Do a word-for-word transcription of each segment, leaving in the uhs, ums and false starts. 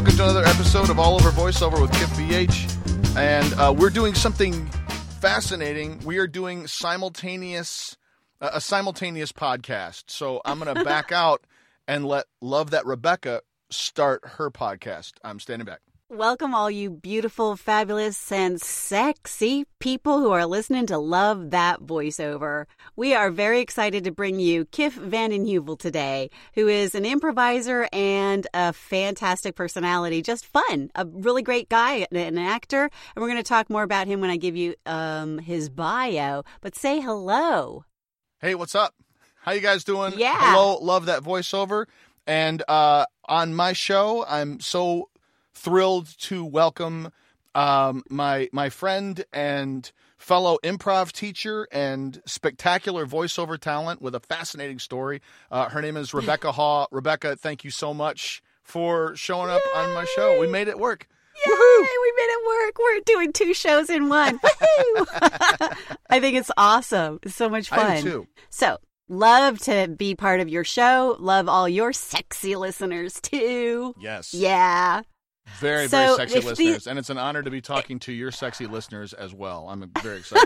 welcome to another episode of All Over Voiceover with Kif V H. And uh, we're doing something fascinating. We are doing simultaneous, uh, a simultaneous podcast. So I'm going to back out and let Love That Rebecca start her podcast. I'm standing back. Welcome all you beautiful, fabulous, and sexy people who are listening to Love That Voiceover. We are very excited to bring you Kif Vanden Heuvel today, who is an improviser and a fantastic personality. Just fun. A really great guy, an actor. And we're going to talk more about him when I give you um, his bio. But say hello. Hey, what's up? How you guys doing? Yeah. Hello, Love That Voiceover. And uh, on my show, I'm so thrilled to welcome um, my my friend and fellow improv teacher and spectacular voiceover talent with a fascinating story. Uh, her name is Rebecca Haw. Rebecca, thank you so much for showing up Yay! on my show. We made it work. Yay! Woo-hoo! We made it work. We're doing two shows in one. Woohoo! I think it's awesome. It's so much fun. I do too. So, love to be part of your show. Love all your sexy listeners too. Yes. Yeah. Very, so very sexy listeners. The... And it's an honor to be talking to your sexy listeners as well. I'm very excited.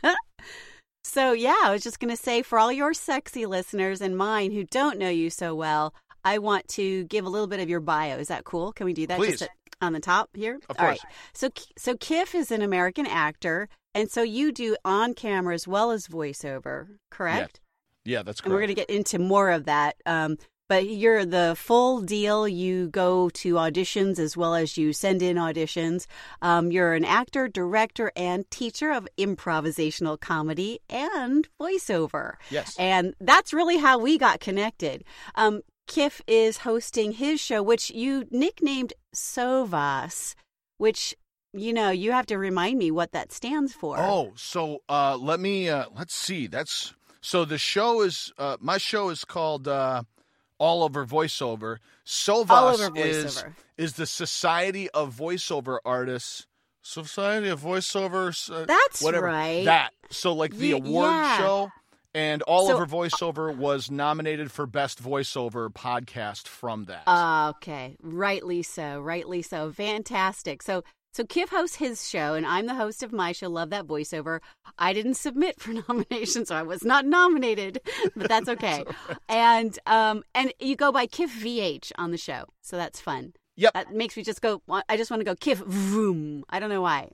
So, yeah, I was just going to say, for all your sexy listeners and mine who don't know you so well, I want to give a little bit of your bio. Is that cool? Can we do that? Please. Just on the top here? Of all course. Right. So, so Kif is an American actor, and so you do on camera as well as voiceover, correct? Yeah, yeah that's correct. And we're going to get into more of that. Um, But you're the full deal. You go to auditions as well as you send in auditions. Um, you're an actor, director, and teacher of improvisational comedy and voiceover. Yes. And that's really how we got connected. Um, Kif is hosting his show, which you nicknamed Sovas, which, you know, you have to remind me what that stands for. Oh, so uh, let me, uh, let's see. That's, so the show is, uh, my show is called... Uh, All Over Voiceover. Sovas All Over is Voiceover. is the Society of Voiceover Artists. Society of Voiceover. Uh, That's whatever. right. That. So like the Ye- award yeah. show. And All So- Over Voiceover was nominated for Best Voiceover podcast from that. Uh, okay. Rightly so. Rightly so. Fantastic. So, so Kif hosts his show, and I'm the host of my show, Love That Voiceover. I didn't submit for nomination, so I was not nominated, but that's okay. That's right. And um, and you go by Kif V H on the show, so that's fun. Yep. That makes me just go, I just want to go Kif Vroom. I don't know why.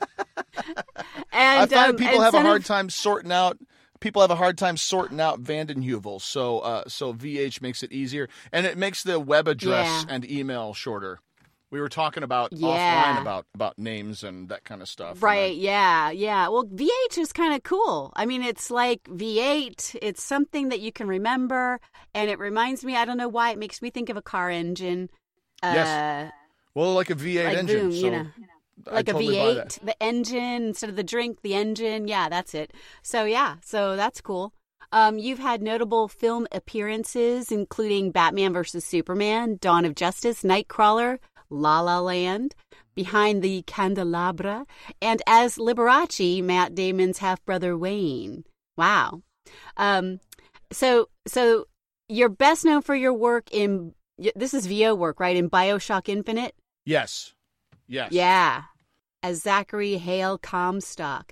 and I find um, people and have a son hard of- time sorting out. People have a hard time sorting out Vanden Heuvel, so uh, so V H makes it easier, and it makes the web address Yeah. and email shorter. We were talking about Yeah. offline about, about names and that kind of stuff. Right, And yeah, yeah. Well, V H is kind of cool. I mean, it's like V eight. It's something that you can remember, and it reminds me, I don't know why, it makes me think of a car engine. Uh, Yes. Well, like a V eight like engine. boom, so you know. I Like totally a buy V that. eight, the engine, instead of the drink, the engine. Yeah, that's it. So, yeah, so that's cool. Um, you've had notable film appearances, including Batman versus Superman, Dawn of Justice, Nightcrawler, La La Land, Behind the Candelabra, and as Liberace, Matt Damon's half-brother Wayne. Wow. Um, so, so you're best known for your work in, this is V O work, right, in BioShock Infinite? Yes. Yes. Yeah. As Zachary Hale Comstock.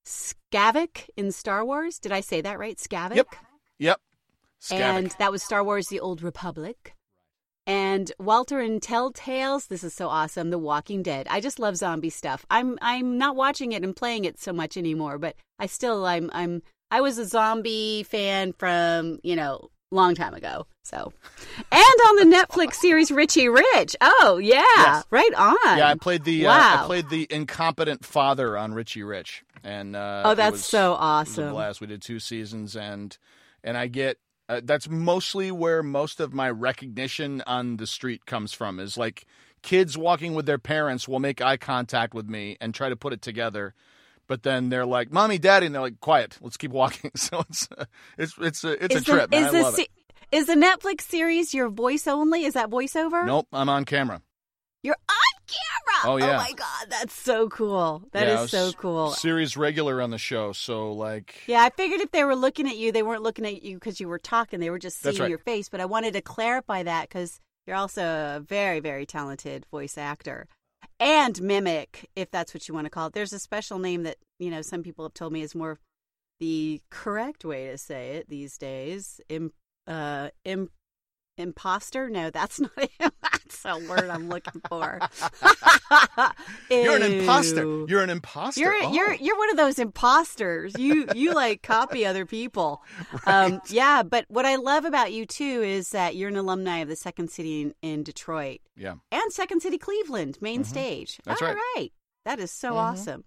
Skavik in Star Wars. Did I say that right? Skavik? Yep. Yep. Skavik. And that was Star Wars The Old Republic. And Walter in Telltales. This is so awesome. The Walking Dead. I just love zombie stuff. I'm I'm not watching it and playing it so much anymore, but I still I'm I'm I was a zombie fan from, you know, long time ago. So, and on the Netflix series Richie Rich. Oh yeah, Yes. right on. Yeah, I played the uh, Wow. I played the incompetent father on Richie Rich, and uh, Oh, it that's was- so it was a awesome. blast. We did two seasons, and and I get uh, that's mostly where most of my recognition on the street comes from. Is like kids walking with their parents will make eye contact with me and try to put it together. But then they're like, "Mommy, Daddy," and they're like, "Quiet, let's keep walking." So it's uh, it's it's a it's Is a the- trip. Man. is I the love se- it. Is the Netflix series your voice only? Is that voiceover? Nope, I'm on camera. You're on camera. Oh, yeah. my God, that's so cool. That Yeah, is I was so cool. Series regular on the show, so like Yeah, I figured if they were looking at you, they weren't looking at you because you were talking. They were just That's seeing right. your face. But I wanted to clarify that because You're also a very, very talented voice actor and mimic, if that's what you want to call it. There's a special name that, you know, some people have told me is more the correct way to say it these days. Im, uh, im, imposter? No, that's not it. That's a word I'm looking for. You're an imposter. You're an imposter. You're oh. you're you're one of those imposters. You you like copy other people. Right. Um, yeah, but what I love about you too is that you're an alumni of the Second City in, in Detroit. Yeah. And Second City Cleveland, main Mm-hmm. stage. That's All right. right. That is so Mm-hmm. awesome.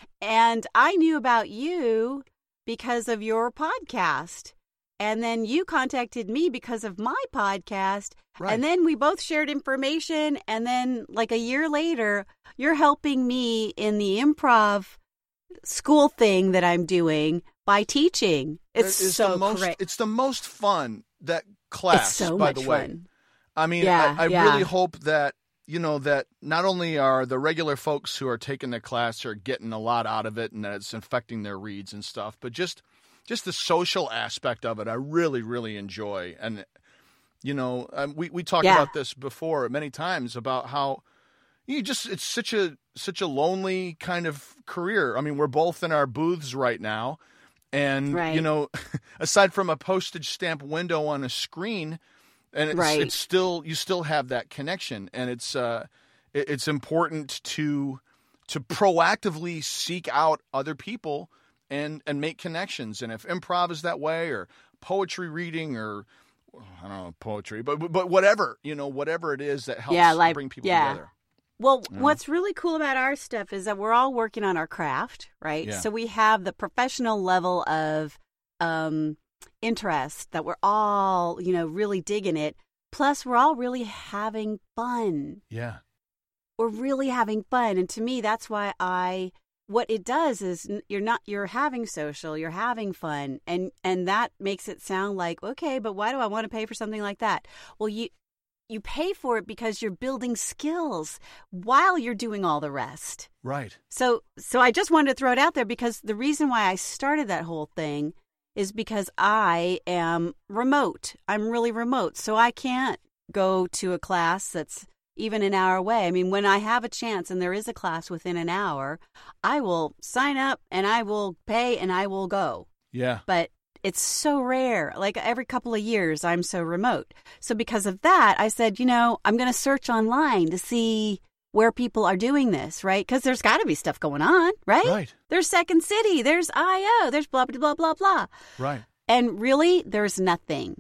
And I knew about you because of your podcast. And then you contacted me because of my podcast. Right. And then we both shared information. And then, like a year later, you're helping me in the improv school thing that I'm doing by teaching. It's, It's so the most, great. It's the most fun, that class, It's so by much the way. fun. I mean, Yeah, I, I yeah. really hope that, you know, that not only are the regular folks who are taking the class are getting a lot out of it and that it's affecting their reads and stuff, but just just the social aspect of it, I really, really enjoy. And, you know, um, we, we talked Yeah. about this before many times about how you just, it's such a, such a lonely kind of career. I mean, we're both in our booths right now. And, Right. you know, aside from a postage stamp window on a screen, and it's, Right. it's still, you still have that connection. And it's, uh, it, it's important to, to proactively seek out other people and, and make connections. And if improv is that way, or poetry reading, or I don't know, poetry, but, but whatever, you know, whatever it is that helps Yeah, like- bring people yeah. together. Well, Yeah. what's really cool about our stuff is that we're all working on our craft, right? Yeah. So we have the professional level of um, interest that we're all, you know, really digging it. Plus, we're all really having fun. Yeah. We're really having fun. And to me, that's why I, what it does is n- you're not, you're having social, you're having fun. And, and that makes it sound like, okay, but why do I want to pay for something like that? Well, you, you pay for it because you're building skills while you're doing all the rest. Right. So, so I just wanted to throw it out there because the reason why I started that whole thing is because I am remote. I'm really remote. So I can't go to a class that's even an hour away. I mean, when I have a chance and there is a class within an hour, I will sign up and I will pay and I will go. Yeah. But it's so rare. Like every couple of years, I'm so remote. So because of that, I said, you know, I'm going to search online to see where people are doing this, right? Because there's got to be stuff going on, right? Right. There's Second City, there's I O, there's blah, blah, blah, blah, blah. Right. And really, there's nothing.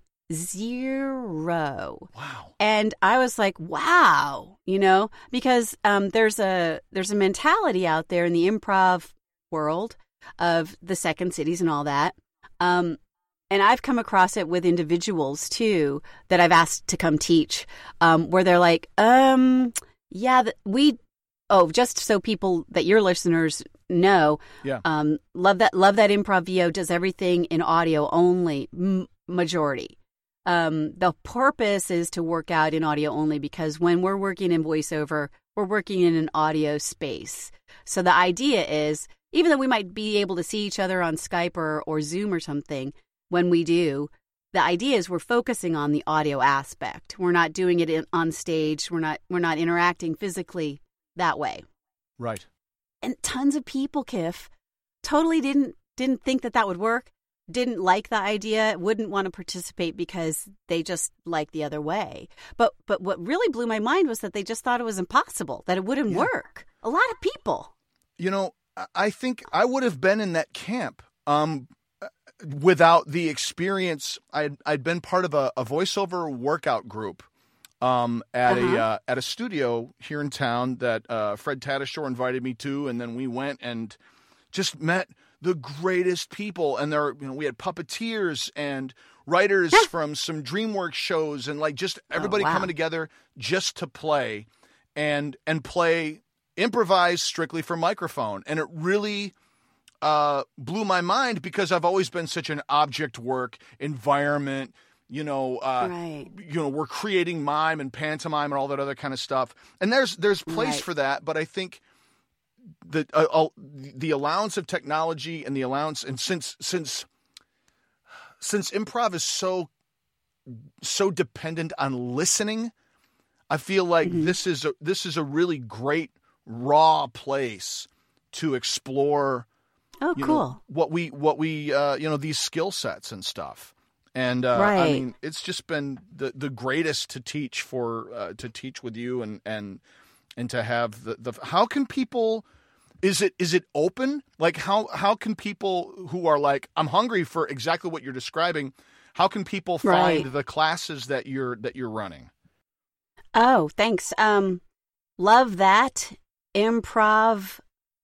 Zero. Wow. And I was like, wow, you know, because um, there's a there's a mentality out there in the improv world of the Second Cities and all that. Um, and I've come across it with individuals, too, that I've asked to come teach, um, where they're like, um, yeah, th- we, oh, just so people that your listeners know, Yeah. um, love that, love that Improv V O does everything in audio only, m- majority. Um, the purpose is to work out in audio only because when we're working in voiceover, we're working in an audio space. So the idea is, even though we might be able to see each other on Skype or, or Zoom or something, when we do, the idea is we're focusing on the audio aspect. We're not doing it in, on stage. We're not we're not interacting physically that way. Right. And tons of people, Kiff, totally didn't didn't think that that would work. Didn't like the idea. Wouldn't want to participate because they just like the other way. But but what really blew my mind was that they just thought it was impossible, that it wouldn't Yeah. work. A lot of people. You know, I- I think I would have been in that camp um, without the experience. I'd, I'd been part of a, a voiceover workout group um, at Uh-huh. a uh, at a studio here in town that uh, Fred Tatasciore invited me to, and then we went and just met the greatest people. And there, you know, we had puppeteers and writers from some DreamWorks shows, and like just everybody wow. coming together just to play and and play. Improvise strictly for microphone. And it really uh, blew my mind because I've always been such an object work environment, you know, uh, Right. you know, we're creating mime and pantomime and all that other kind of stuff. And there's, there's place Right. for that. But I think the, uh, uh, the allowance of technology and the allowance, and since, since, since improv is so so dependent on listening. I feel like mm-hmm. this is a, this is a really great raw place to explore. Oh, you cool! know, what we what we uh, you know these skill sets and stuff. And uh, right. I mean, it's just been the, the greatest to teach for uh, to teach with you and and and to have the, the how can people is it is it open? Like how how can people who are like I'm hungry for exactly what you're describing? How can people find right. the classes that you're that you're running? Oh, thanks. Um, love that improv.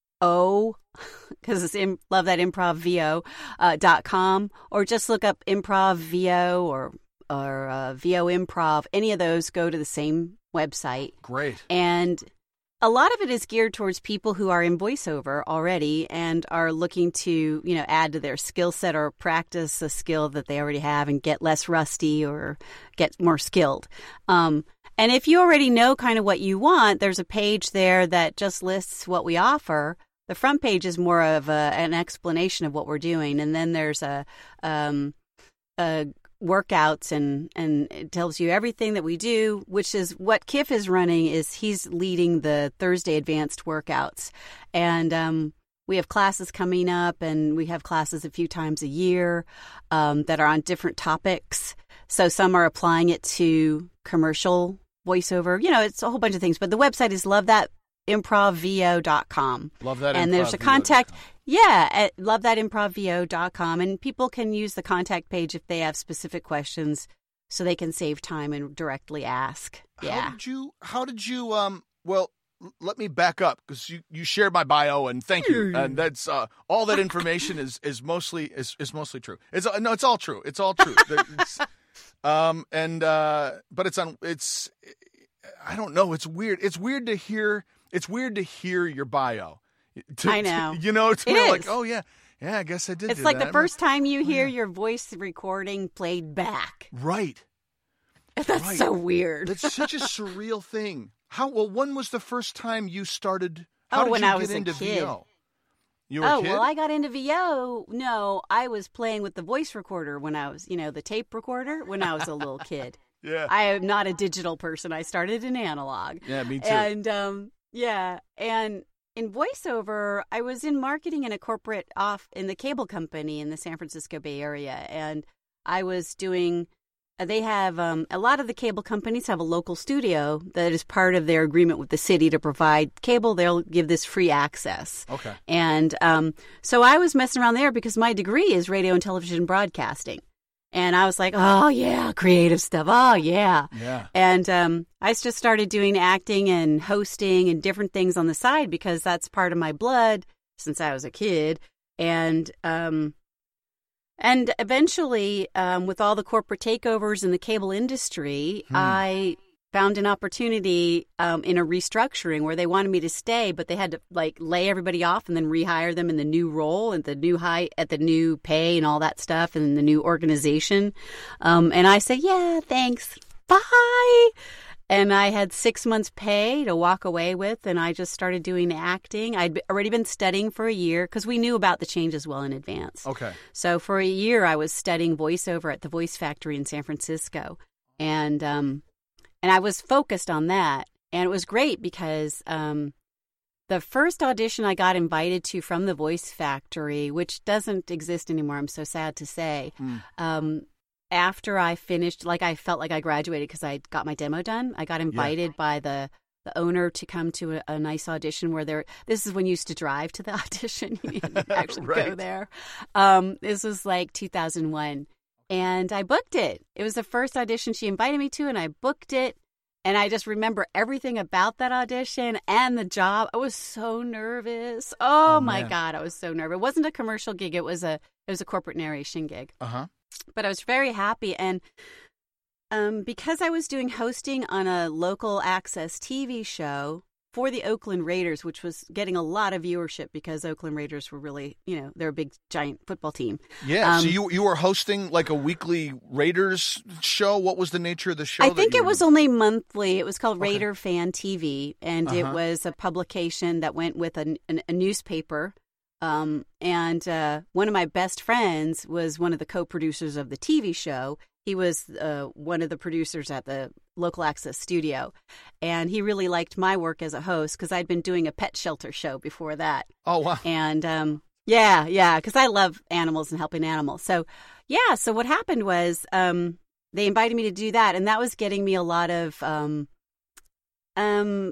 O, because it's in, love that improv vo uh, dot com, or just look up improv vo or or uh, vo improv. Any of those go to the same website. Great. And a lot of it is geared towards people who are in voiceover already and are looking to, you know, add to their skill set or practice a skill that they already have and get less rusty or get more skilled. Um, and if you already know kind of what you want, there's a page there that just lists what we offer. The front page is more of a, an explanation of what we're doing, and then there's a, um, a workouts and and it tells you everything that we do, which is what Kif is running. Is he's leading the Thursday advanced workouts, and um, we have classes coming up, and we have classes a few times a year um, that are on different topics. So some are applying it to commercial voiceover. You know, it's a whole bunch of things. But the website is love that improv vo dot com. Love that. And there's a contact. Yeah, at love that improv vo dot com. And people can use the contact page if they have specific questions so they can save time and directly ask. Yeah. How did you, how did you, um, well, let me back up because you, you shared my bio and thank you. And that's, uh, all that information is, is mostly, is, is mostly true. It's, uh, no, it's all true. It's all true. It's, um, and, uh, but it's on, it's, I don't know. It's weird. It's weird to hear. It's weird to hear your bio. To, I know. To, you know, it's it like, oh, yeah. Yeah, I guess I did It's do like that. the first like, time you hear oh, yeah. your voice recording played back. Right. That's right. so weird. That's such a surreal thing. How, well, when was the first time you started? How oh, did when you I get was into a kid. V O? You were oh, a kid? well, I got into V O. No, I was playing with the voice recorder when I was, you know, the tape recorder when I was a little kid. Yeah. I am not a digital person. I started in analog. Yeah, me too. And, um, yeah. And in voiceover, I was in marketing in a corporate off in the cable company in the San Francisco Bay Area. And I was doing, they have, um, a lot of the cable companies have a local studio that is part of their agreement with the city to provide cable. They'll give this free access. Okay. And um, so I was messing around there because my degree is radio and television broadcasting. And I was like, oh, yeah, creative stuff. Oh, yeah. Yeah. And um, I just started doing acting and hosting and different things on the side because that's part of my blood since I was a kid. And um, and eventually, um, with all the corporate takeovers in the cable industry, hmm. I found an opportunity um, in a restructuring where they wanted me to stay, but they had to like lay everybody off and then rehire them in the new role and the new high at the new pay and all that stuff and the new organization. Um, and I said, yeah, thanks. Bye. And I had six months pay to walk away with, and I just started doing acting. I'd already been studying for a year because we knew about the changes well in advance. Okay. So for a year, I was studying voiceover at the Voice Factory in San Francisco. And, um, And I was focused on that. And it was great because um, the first audition I got invited to from the Voice Factory, which doesn't exist anymore, I'm so sad to say, mm. um, after I finished, like I felt like I graduated because I got my demo done. I got invited yeah. by the, the owner to come to a, a nice audition where there, this is when you used to drive to the audition. You didn't actually right. go there. Um, this was like two thousand one. And I booked it. It was the first audition she invited me to, and I booked it. And I just remember everything about that audition and the job. I was so nervous. Oh, oh my God, I was so nervous. It wasn't a commercial gig. It was a it was a corporate narration gig. Uh-huh. But I was very happy. And um, because I was doing hosting on a local access T V show for the Oakland Raiders, which was getting a lot of viewership because Oakland Raiders were really, you know, they're a big, giant football team. Yeah. Um, so you you were hosting like a weekly Raiders show. What was the nature of the show? I think it were... was only monthly. It was called okay. Raider Fan T V, and uh-huh. it was a publication that went with a, a, a newspaper. Um, and uh, one of my best friends was one of the co-producers of the T V show. He was uh, one of the producers at the Local Access Studio, and he really liked my work as a host because I'd been doing a pet shelter show before that. Oh, wow. And um, yeah, yeah, because I love animals and helping animals. So yeah, so what happened was um, they invited me to do that, and that was getting me a lot of um, um,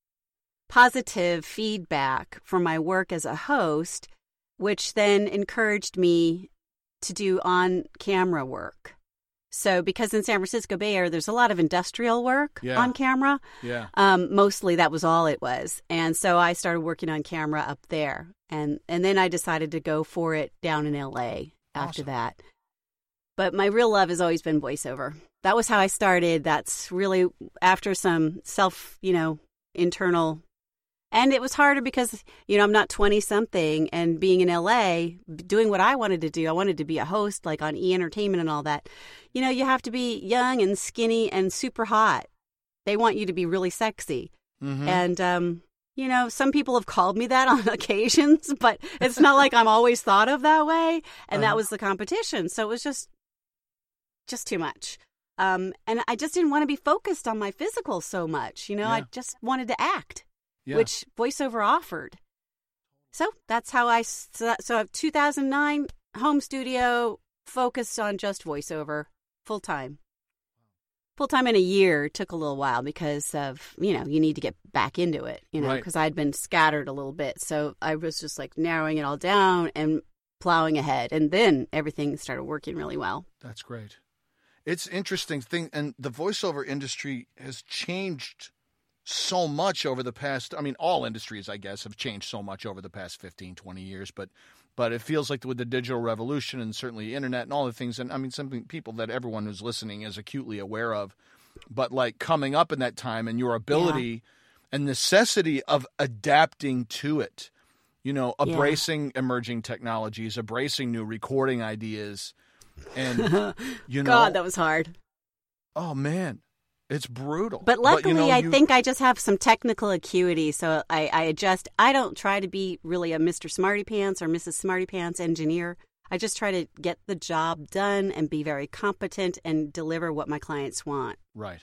positive feedback for my work as a host, which then encouraged me to do on-camera work. So because in San Francisco Bay Area, there's a lot of industrial work yeah. on camera. Yeah. Um, mostly that was all it was. And so I started working on camera up there. And, and then I decided to go for it down in L A after Awesome. that. But my real love has always been voiceover. That was how I started. That's really after some self, you know, internal. And it was harder because, you know, I'm not twenty-something and being in L A, doing what I wanted to do. I wanted to be a host, like on E! Entertainment and all that. You know, you have to be young and skinny and super hot. They want you to be really sexy. Mm-hmm. And, um, you know, some people have called me that on occasions, but it's not like I'm always thought of that way. And Uh-huh. that was the competition. So it was just, just too much. Um, and I just didn't want to be focused on my physical so much. You know, Yeah. I just wanted to act. Yeah. Which voiceover offered. So that's how I, so, so two thousand nine home studio focused on just voiceover full time. Full time in a year took a little while because of, you know, you need to get back into it, you know, Right. because I'd been scattered a little bit. So I was just like narrowing it all down and plowing ahead. And then everything started working really well. That's great. It's interesting thing. And the voiceover industry has changed so much over the past, I mean, all industries, I guess, have changed so much over the past fifteen, twenty years, but but it feels like with the digital revolution and certainly the internet and all the things, and I mean, something people that everyone who's listening is acutely aware of, but like coming up in that time and your ability and necessity of adapting to it, you know, Yeah. embracing emerging technologies, embracing new recording ideas, and, you know. God, that was hard. Oh, man. It's brutal. But luckily, you know, I you- think I just have some technical acuity, so I, I adjust. I don't try to be really a Mister Smarty Pants or Missus Smarty Pants engineer. I just try to get the job done and be very competent and deliver what my clients want. Right.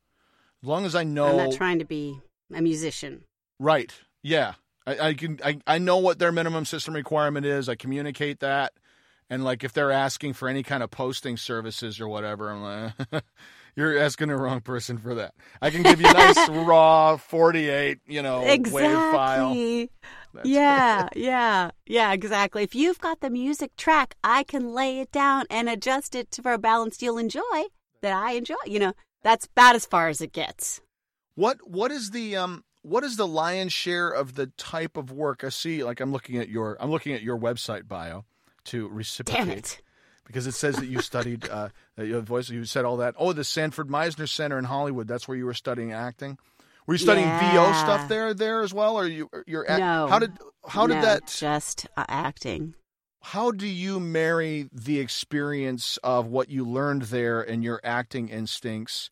As long as I know. I'm not trying to be a musician. Right. Yeah. I, I can. I, I know what their minimum system requirement is. I communicate that, and like if they're asking for any kind of posting services or whatever, I'm like, you're asking the wrong person for that. I can give you nice raw forty-eight, you know, Exactly. wave file. That's Yeah, yeah, yeah, exactly. If you've got the music track, I can lay it down and adjust it to for a balance you'll enjoy, that I enjoy. You know, that's about as far as it gets. What what is the um what is the lion's share of the type of work I see? Like I'm looking at your I'm looking at your website bio to reciprocate. Damn it. Because it says that you studied uh, that you have voice. You said all that. Oh, the Sanford Meisner Center in Hollywood. That's where you were studying acting. Were you studying V O Yeah. stuff there there as well, or you you're act- No. How did how did No, that? just uh, acting. How do you marry the experience of what you learned there and your acting instincts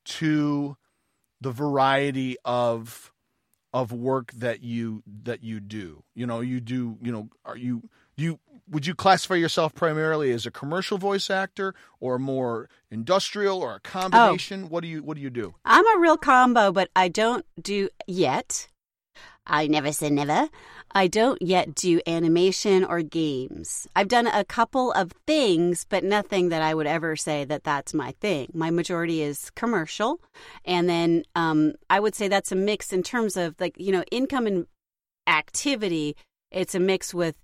to the variety of of work that you that you do? You know, you do. You know, are you you would you classify yourself primarily as a commercial voice actor or more industrial or a combination? What do you what do you do? I'm a real combo, but I don't do yet. I never say never. I don't yet do animation or games. I've done a couple of things, but nothing that I would ever say that that's my thing. My majority is commercial. And then um, I would say that's a mix in terms of like, you know, income and activity. It's a mix with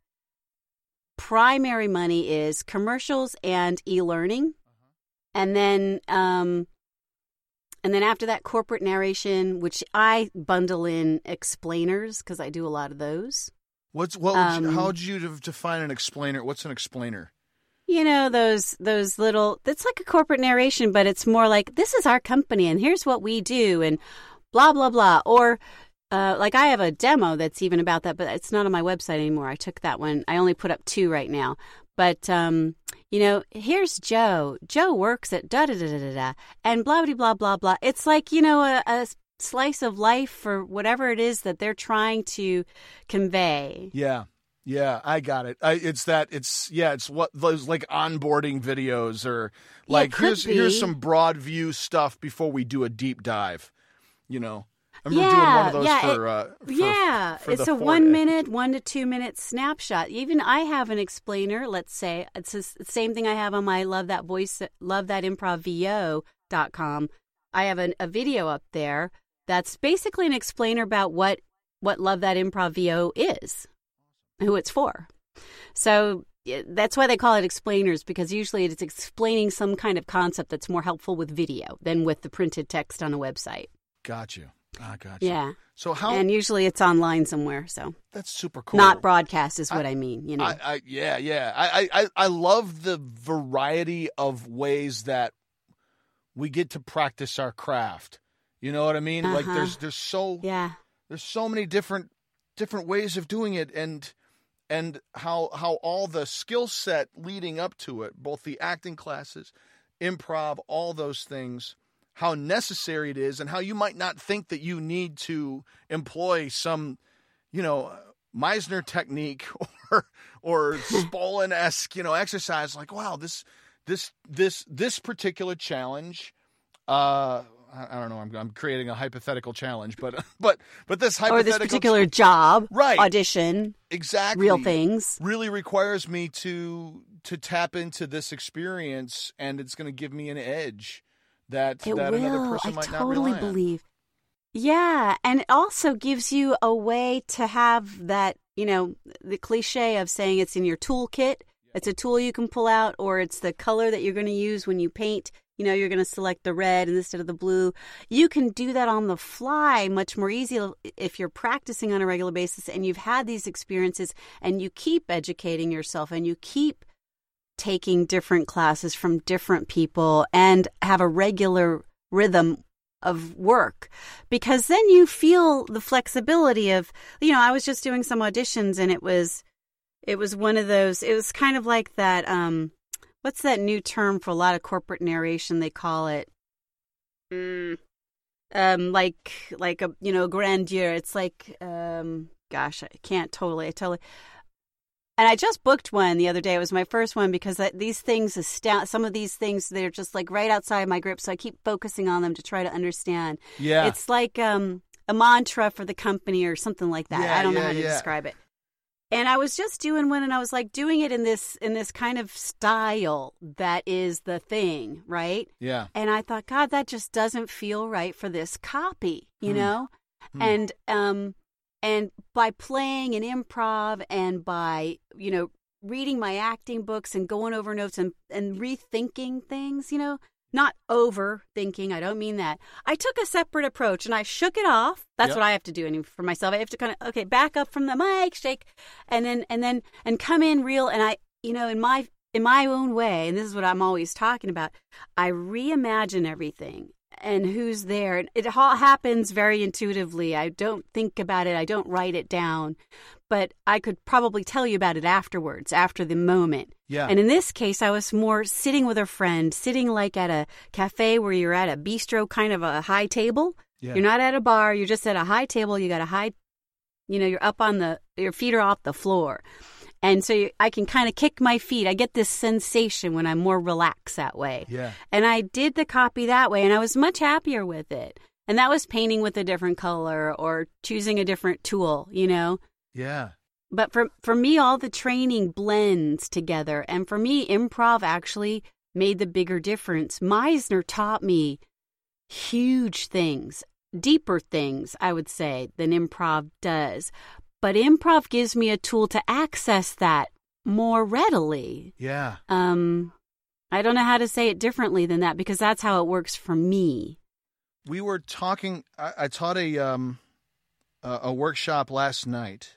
primary money is commercials and e-learning. And then um, and then after that, corporate narration, which I bundle in explainers because I do a lot of those. What's what? Would you, Um, how would you de- define an explainer? What's an explainer? You know, those those little, it's like a corporate narration, but it's more like, this is our company and here's what we do and blah, blah, blah. Or uh, like I have a demo that's even about that, but it's not on my website anymore. I took that one. I only put up two right now. But, um, you know, here's Joe. Joe works at da-da-da-da-da, and blah, blah, blah, blah, blah. It's like, you know, a, a slice of life for whatever it is that they're trying to convey. Yeah, Yeah, I got it. I, it's that. It's yeah. It's what those like onboarding videos or like yeah, here's be. here's some broad view stuff before we do a deep dive. You know, I remember yeah, doing one of those yeah, for, it, uh, for yeah. For it's the a four one day. minute, one to two minute snapshot. Even I have an explainer. Let's say it's the same thing I have on my Love That Voice, Love That Improv V O dot com. I have an, a video up there that's basically an explainer about what what Love That Improv V O is, who it's for. So that's why they call it explainers, because usually it's explaining some kind of concept that's more helpful with video than with the printed text on a website. Got you. I got you. Yeah. So how? And usually it's online somewhere. So that's super cool. not broadcast is what I, I mean. You know. I, I, yeah, yeah. I, I, I love the variety of ways that we get to practice our craft. You know what I mean? Uh-huh. Like there's there's so yeah. there's so many different different ways of doing it, and and how how all the skill set leading up to it, both the acting classes, improv, all those things, how necessary it is, and how you might not think that you need to employ some, you know, Meisner technique or or Spolin-esque, you know, exercise. Like, wow, this this this this particular challenge. Uh, I don't know. I'm, I'm creating a hypothetical challenge, but but but this hypothetical or this particular ch- job, right? Audition, exactly, real things. Really requires me to to tap into this experience, and it's going to give me an edge that it that will. another person I might totally not rely believe. On. Yeah, and it also gives you a way to have that. You know, the cliche of saying it's in your toolkit. It's a tool you can pull out, or it's the color that you're going to use when you paint. You know, you're going to select the red instead of the blue. You can do that on the fly much more easily if you're practicing on a regular basis and you've had these experiences and you keep educating yourself and you keep taking different classes from different people and have a regular rhythm of work, because then you feel the flexibility of, you know, I was just doing some auditions and it was, it was one of those, it was kind of like that, um, what's that new term for a lot of corporate narration? They call it, mm, um, like like a you know grandeur. It's like, um, gosh, I can't totally, I totally. And I just booked one the other day. It was my first one because that, these things astound. Some of these things, they're just like right outside my grip, so I keep focusing on them to try to understand. Yeah, it's like um, a mantra for the company or something like that. Yeah, I don't know yeah, how to yeah. describe it. And I was just doing one, and I was like doing it in this in this kind of style that is the thing, right? Yeah. And I thought, God, that just doesn't feel right for this copy, you Hmm. know? Hmm. And um, and by playing an improv and by, you know, reading my acting books and going over notes and, and rethinking things, you know, not overthinking. I don't mean that. I took a separate approach and I shook it off. That's Yep. what I have to do anyway for myself. I have to kind of, okay, back up from the mic, shake, and then, and then, and come in real. And I, you know, in my, in my own way, and this is what I'm always talking about, I reimagine everything and who's there. And it all happens very intuitively. I don't think about it. I don't write it down, but I could probably tell you about it afterwards, after the moment. Yeah. And in this case, I was more sitting with a friend, sitting like at a cafe where you're at a bistro, kind of a high table. Yeah. You're not at a bar. You're just at a high table. You got a high, you know, you're up on the, your feet are off the floor. And so you, I can kind of kick my feet. I get this sensation when I'm more relaxed that way. Yeah. And I did the copy that way, and I was much happier with it. And that was painting with a different color or choosing a different tool, you know? Yeah. But for for me, all the training blends together. And for me, improv actually made the bigger difference. Meisner taught me huge things, deeper things, I would say, than improv does. But improv gives me a tool to access that more readily. Yeah. Um, I don't know how to say it differently than that, because that's how it works for me. We were talking. I, I taught a um a, a workshop last night.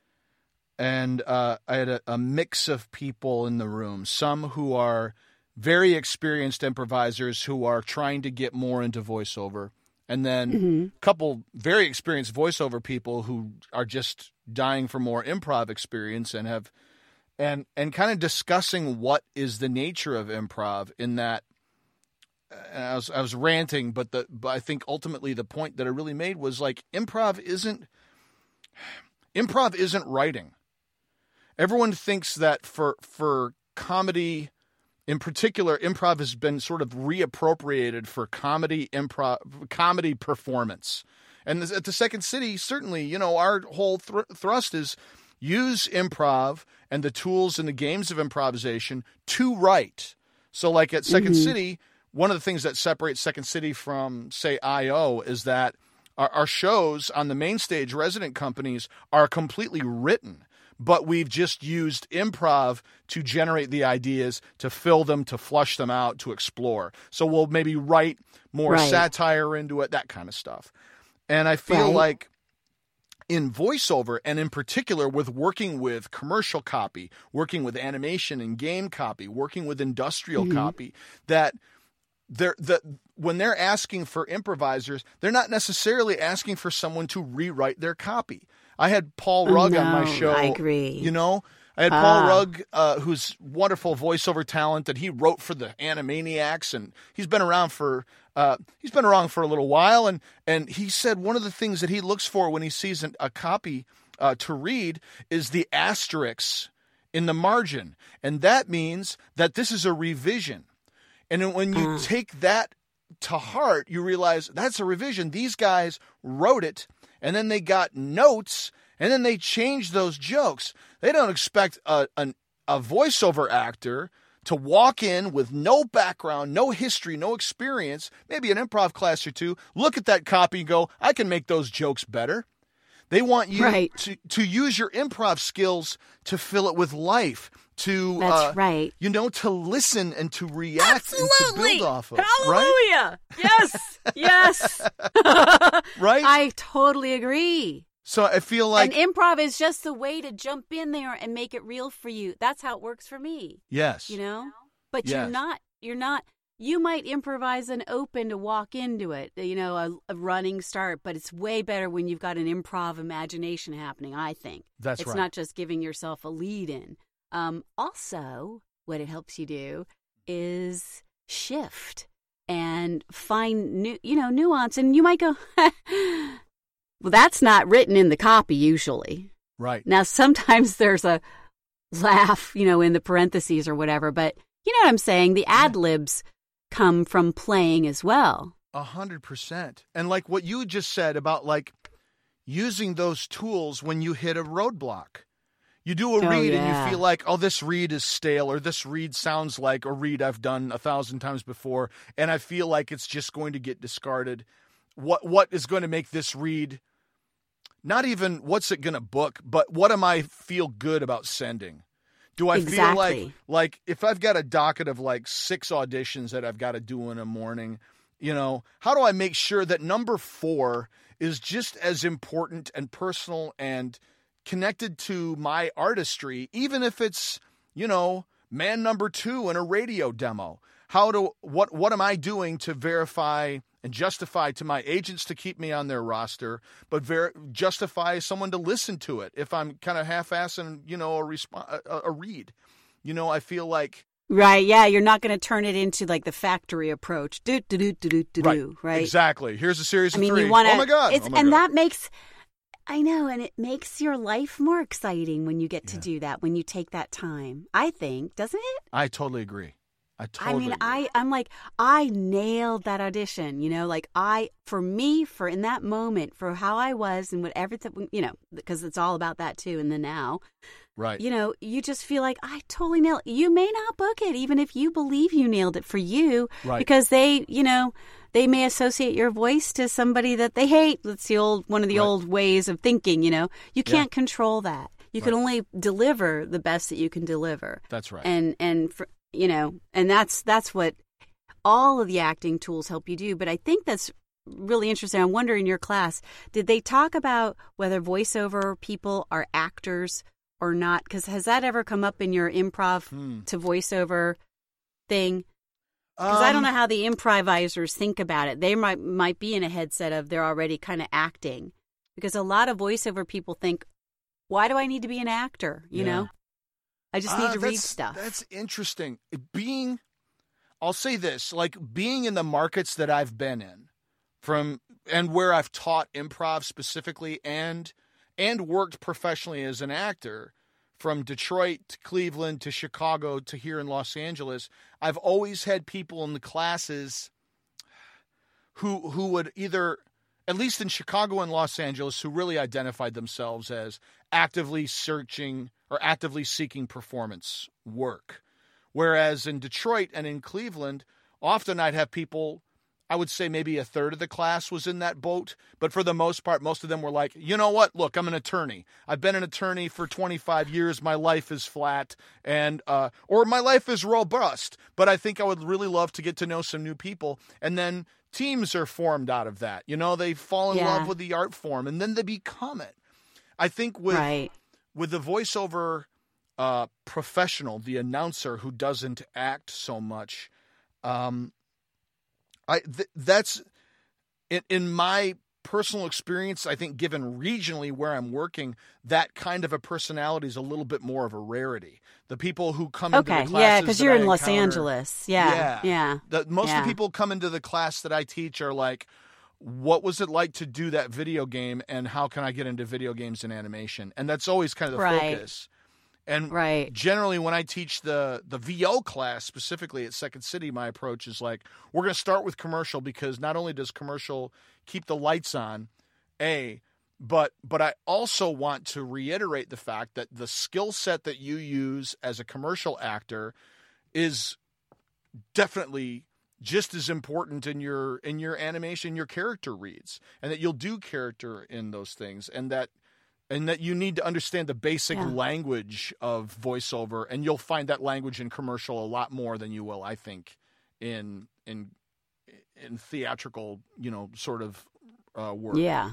And uh, I had a, a mix of people in the room, some who are very experienced improvisers who are trying to get more into voiceover, and then Mm-hmm. a couple very experienced voiceover people who are just dying for more improv experience and have and and kind of discussing what is the nature of improv in that. And I was I was ranting, but the but I think ultimately the point that I really made was like improv isn't improv isn't writing. everyone thinks that for for comedy in particular, improv has been sort of reappropriated for comedy improv comedy performance. And this, at the Second City, certainly, you know, our whole thr- thrust is use improv and the tools and the games of improvisation to write. So like at Second Mm-hmm. City, one of the things that separates Second City from, say, I O is that our, our shows on the main stage, resident companies, are completely written. But we've just used improv to generate the ideas, to fill them, to flush them out, to explore. So we'll maybe write more Right. satire into it, that kind of stuff. And I feel Right. like in voiceover, and in particular with working with commercial copy, working with animation and game copy, working with industrial Mm-hmm. copy, that they're the when they're asking for improvisers, they're not necessarily asking for someone to rewrite their copy. I had Paul Rugg on my No, show. I agree. You know, I had Paul Ah. Rugg, uh, who's wonderful voiceover talent, that he wrote for the Animaniacs, and he's been around for uh, he's been around for a little while. And and he said one of the things that he looks for when he sees an, a copy uh, to read is the asterisks in the margin, and that means that this is a revision. And then when you Uh. take that to heart, you realize that's a revision. These guys wrote it, and then they got notes, and then they changed those jokes. They don't expect a, an, a voiceover actor to walk in with no background, no history, no experience, maybe an improv class or two, look at that copy and go, I can make those jokes better. They want you Right. to, to use your improv skills to fill it with life, to That's uh, right. you know, to listen and to react and to build off of. Right? Hallelujah. Yes. Yes. Right? I totally agree. So I feel like and improv is just the way to jump in there and make it real for you. That's how it works for me, yes. you know? But Yes. you're not, you're not, you might improvise an open to walk into it, you know, a, a running start, but it's way better when you've got an improv imagination happening, I think. That's it's right. not just giving yourself a lead in. Um, also, what it helps you do is shift and find new, you know, nuance. And you might go, well, that's not written in the copy usually. Right. Now, sometimes there's a laugh, you know, in the parentheses or whatever, but you know what I'm saying? The ad libs come from playing as well. A hundred percent. And like what you just said about like using those tools when you hit a roadblock. You do a Oh, read yeah. and you feel like, oh, this read is stale, or this read sounds like a read I've done a thousand times before, and I feel like it's just going to get discarded. What what is going to make this read? Not even what's it going to book, but what am I feel good about sending? Do I feel like Exactly. like if I've got a docket of like six auditions that I've got to do in a morning, you know, how do I make sure that number four is just as important and personal and connected to my artistry, even if it's, you know, man number two in a radio demo? How do what what am I doing to verify and justify to my agents to keep me on their roster, but ver- justify someone to listen to it if I'm kind of half-assing, you know, a, resp- a, a read? You know, I feel like Right, yeah, you're not going to turn it into like the factory approach. Do do do do do do right, do, right? exactly. Here's a series I of mean, three. you want to Oh my god! It's oh my and god. that makes I know, and it makes your life more exciting when you get to Yeah. do that, when you take that time. I think, doesn't it? I totally agree. I I totally. mean, agree. I I'm like I nailed that audition, you know, like I for me for in that moment for how I was and whatever that you know, because it's all about that too in the now. right. You know, you just feel like I totally nailed it. You may not book it even if you believe you nailed it for you Right. because they, you know, they may associate your voice to somebody that they hate. That's the old one of the Right. old ways of thinking, you know. You Yeah. can't control that. You can Right. only deliver the best that you can deliver. That's right. And and for, you know, and that's that's what all of the acting tools help you do. But I think that's really interesting. I wonder in your class, did they talk about whether voiceover people are actors or not? Because has that ever come up in your improv Hmm. to voiceover thing? Because I don't know Um, how the improvisers think about it. They might might be in a headset of they're already kind of acting. Because a lot of voiceover people think, why do I need to be an actor? You Yeah. know, I just need Uh, to read that's- stuff. That's interesting. Being, I'll say this, like being in the markets that I've been in, from and where I've taught improv specifically, and and worked professionally as an actor. from Detroit to Cleveland to Chicago to here in Los Angeles, I've always had people in the classes who who would either, at least in Chicago and Los Angeles, who really identified themselves as actively searching or actively seeking performance work. Whereas in Detroit and in Cleveland, often I'd have people, I would say maybe a third of the class was in that boat. But for the most part, most of them were like, you know what? Look, I'm an attorney. I've been an attorney for twenty-five years. My life is flat and, uh, or my life is robust, but I think I would really love to get to know some new people. And then teams are formed out of that. You know, they fall in Yeah. love with the art form and then they become it. I think with, Right. with the voiceover uh, professional, the announcer who doesn't act so much, um, I th- that's in, in my personal experience. I think, given regionally where I'm working, that kind of a personality is a little bit more of a rarity. The people who come Okay. into the Yeah, classes, because that you're I in Los encounter- Angeles. Yeah. Yeah. Yeah. The, most Yeah. of the people come into the class that I teach are like, what was it like to do that video game, and how can I get into video games and animation? And that's always kind of the Right. focus. And Right. generally, when I teach the the V O class, specifically at Second City, my approach is like, we're going to start with commercial, because not only does commercial keep the lights on, A, but but I also want to reiterate the fact that the skill set that you use as a commercial actor is definitely just as important in your in your animation, your character reads, and that you'll do character in those things, and that and that you need to understand the basic Yeah. language of voiceover, and you'll find that language in commercial a lot more than you will, I think, in in in theatrical, you know, sort of uh, work. Yeah.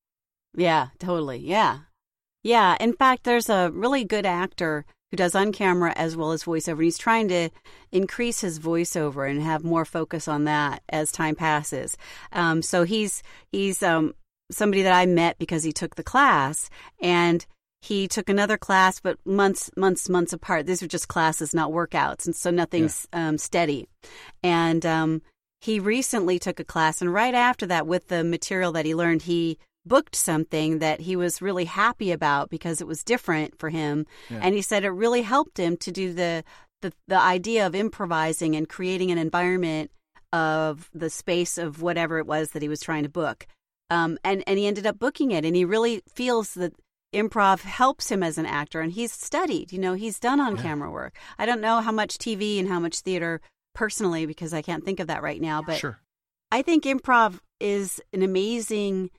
Yeah, totally. Yeah. Yeah. In fact, there's a really good actor who does on camera as well as voiceover. And he's trying to increase his voiceover and have more focus on that as time passes. Um, so he's he's um, somebody that I met because he took the class, and he took another class, but months, months, months apart. These are just classes, not workouts, and so nothing's yeah. um, steady. And um, he recently took a class, and right after that, with the material that he learned, he booked something that he was really happy about because it was different for him. Yeah. And he said it really helped him to do the, the the idea of improvising and creating an environment of the space of whatever it was that he was trying to book. Um, and, and he ended up booking it. And he really feels that improv helps him as an actor. And he's studied, you know, he's done on-camera yeah. work. I don't know how much T V and how much theater personally, because I can't think of that right now. But sure. I think improv is an amazing...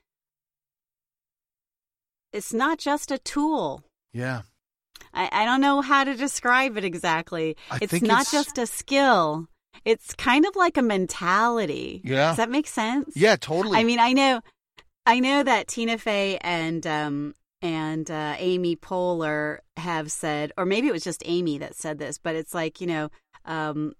It's not just a tool. Yeah. I, I don't know how to describe it exactly. I it's think not it's... just a skill. It's kind of like a mentality. Yeah. Does that make sense? Yeah, totally. I mean, I know I know that Tina Fey and um and uh, Amy Poehler have said, or maybe it was just Amy that said this, but it's like, you know, um,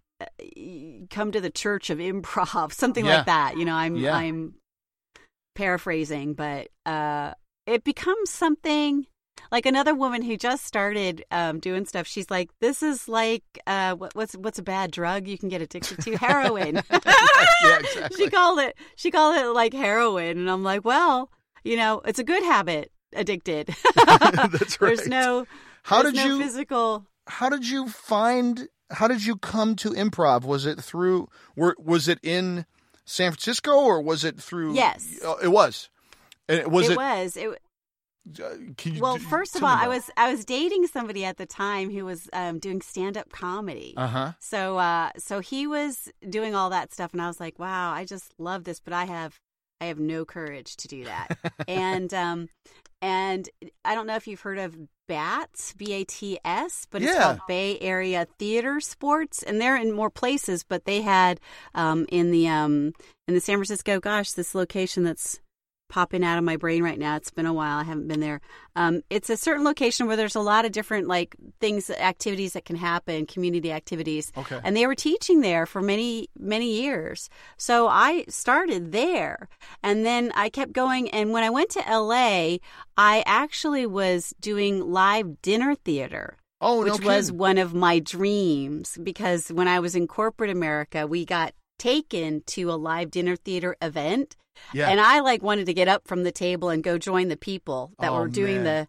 come to the church of improv, something yeah. like that. You know, I'm yeah. I'm paraphrasing, but uh it becomes something like another woman who just started um, doing stuff. She's like, this is like, uh, what, what's what's a bad drug you can get addicted to? Heroin. Yeah, exactly. She called it, she called it like heroin. And I'm like, well, you know, it's a good habit, addicted. That's right. There's no, how there's did no you, physical. How did you find, how did you come to improv? Was it through, were, was it in San Francisco, or was it through? Yes. Uh, it was. Was it, it was. It uh, can you, Well, do, first of all, I was I was dating somebody at the time who was um, doing stand-up comedy. Uh-huh. So uh, so he was doing all that stuff, and I was like, wow, I just love this, but I have I have no courage to do that. and um, and I don't know if you've heard of BATS, B A T S, but it's yeah. called Bay Area Theater Sports, and they're in more places, but they had um, in the um, in the San Francisco, gosh, this location that's popping out of my brain right now. It's been a while. I haven't been there. Um, it's a certain location where there's a lot of different like things, activities that can happen, community activities. Okay. And they were teaching there for many, many years. So I started there, and then I kept going. And when I went to L A, I actually was doing live dinner theater. Oh, no which was kidding. one of my dreams, because when I was in corporate America, we got taken to a live dinner theater event. Yeah. And I like wanted to get up from the table and go join the people that Oh, were doing man. the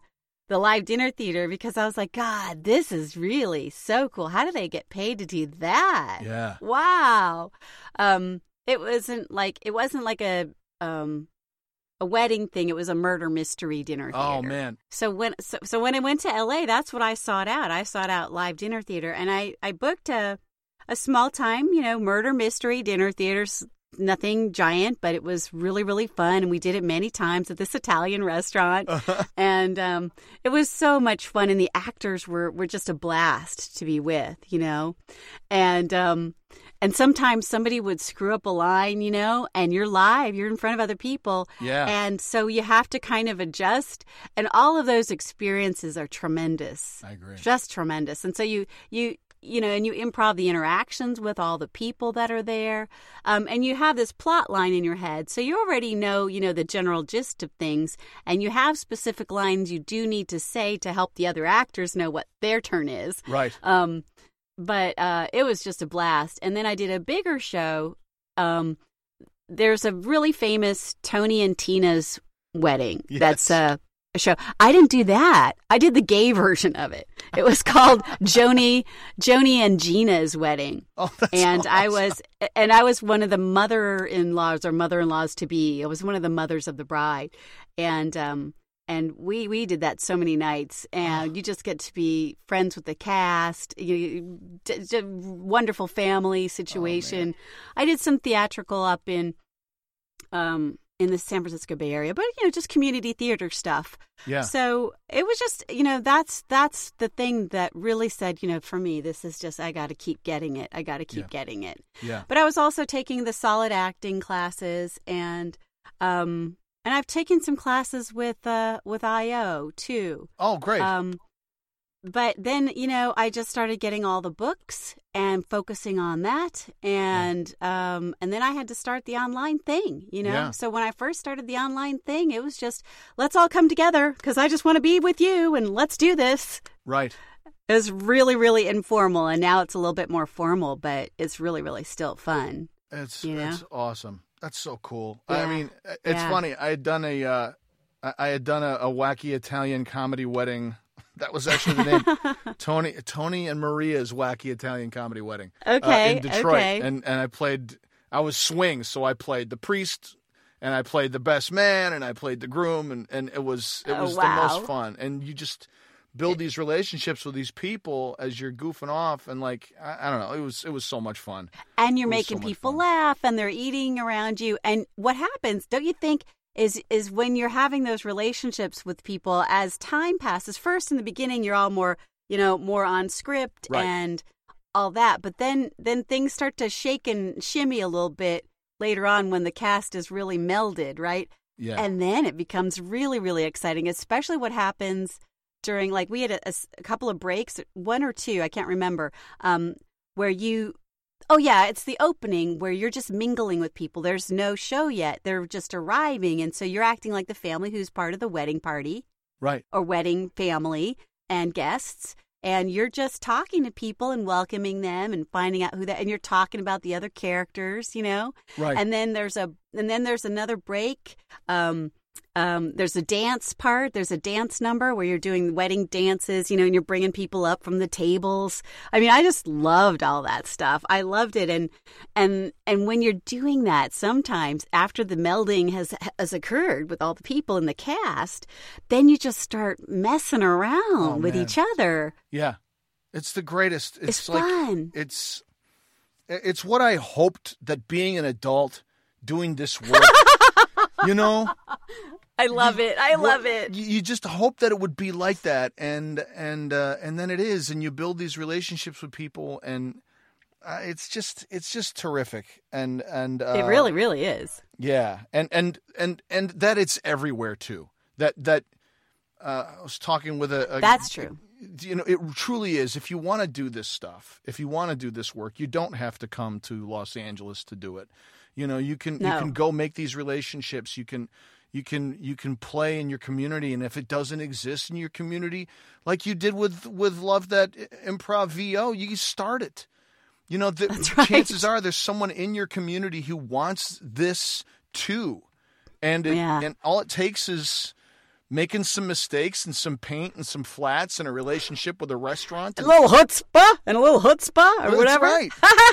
the live dinner theater because I was like, God, this is really so cool. How do they get paid to do that? Yeah. Wow. Um, it wasn't like it wasn't like a um a wedding thing. It was a murder mystery dinner theater. Oh man. So when so, so when I went to L A, that's what I sought out. I sought out live dinner theater, and I I booked a a small time, you know, murder mystery dinner theaters. Nothing giant, but it was really, really fun. And we did it many times at this Italian restaurant. and um, it was so much fun. And the actors were, were just a blast to be with, you know. And um, and sometimes somebody would screw up a line, you know, and you're live, you're in front of other people. Yeah. And so you have to kind of adjust. And all of those experiences are tremendous. I agree. Just tremendous. And so you you you know, and you improv the interactions with all the people that are there. Um, and you have this plot line in your head. So you already know, you know, the general gist of things. And you have specific lines you do need to say to help the other actors know what their turn is. Right. Um, but uh, it was just a blast. And then I did a bigger show. Um, there's a really famous Tony and Tina's wedding. Yes. That's uh, a show. I didn't do that. I did the gay version of it. It was called Joni, Joni and Gina's wedding. Oh, that's and awesome. I was, and I was one of the mother-in-laws or mother-in-laws to be. I was one of the mothers of the bride, and um, and we we did that so many nights. And you just get to be friends with the cast. You, d- d- wonderful family situation. Oh, I did some theatrical up in, um. in the San Francisco Bay Area, but, you know, just community theater stuff. Yeah. So it was just, you know, that's that's the thing that really said, you know, for me, this is just, I got to keep getting it. I got to keep Yeah. getting it. Yeah. But I was also taking the solid acting classes, and um, and I've taken some classes with uh, with I O too. Oh, great. Um, but then, you know, I just started getting all the books and focusing on that. And um, and then I had to start the online thing, you know. Yeah. So when I first started the online thing, it was just, let's all come together because I just want to be with you and let's do this. Right. It was really, really informal. And now it's a little bit more formal, but it's really, really still fun. It's You know? it's awesome. That's so cool. Yeah. I mean, it's Yeah. funny. I had done a uh, I I had done a, a wacky Italian comedy wedding. That was actually the name. Tony Tony and Maria's Wacky Italian Comedy Wedding. Okay, uh, in Detroit. okay. And and I played. I was swing, so I played the priest, and I played the best man, and I played the groom, and, and it was it Oh, was wow. the most fun. And you just build these relationships with these people as you're goofing off, and like I, I don't know, it was it was so much fun. And you're It was making so much people fun. laugh and they're eating around you. And what happens, don't you think, is is when you're having those relationships with people as time passes, first in the beginning you're all more, you know, more on script Right. and all that. But then then things start to shake and shimmy a little bit later on when the cast is really melded, right? Yeah. And then it becomes really, really exciting, especially what happens during, like, we had a, a s- a couple of breaks, one or two, I can't remember, um, where you, oh, yeah, it's the opening where you're just mingling with people. There's no show yet. They're just arriving. And so you're acting like the family who's part of the wedding party Right. or wedding family and guests. And you're just talking to people and welcoming them and finding out who that, and you're talking about the other characters, you know? Right. And then there's a, and then there's another break. Um, um, there's a dance part. There's a dance number where you're doing wedding dances, you know, and you're bringing people up from the tables. I mean, I just loved all that stuff. I loved it. And, and, and when you're doing that, sometimes after the melding has, has occurred with all the people in the cast, then you just start messing around Oh, with man. each other. Yeah. It's the greatest. It's, It's like fun. it's it's what I hoped that being an adult doing this work, you know, I love it. I love What- it. You, you just hope that it would be like that, and and uh, and then it is, and you build these relationships with people, and uh, it's just it's just terrific, and and uh, It really, really is. yeah, and and and and that it's everywhere too. That that uh, I was talking with a, a That's true. You know, it truly is. If you want to do this stuff, if you want to do this work, you don't have to come to Los Angeles to do it. You know, you can No. you can go make these relationships. You can you can you can play in your community, and if it doesn't exist in your community, like you did with with Love That Improv V O, you start it. You know, the That's right. chances are there's someone in your community who wants this too, and it, Yeah. and all it takes is making some mistakes and some paint and some flats and a relationship with a restaurant. A little chutzpah and a little chutzpah or That's whatever. right.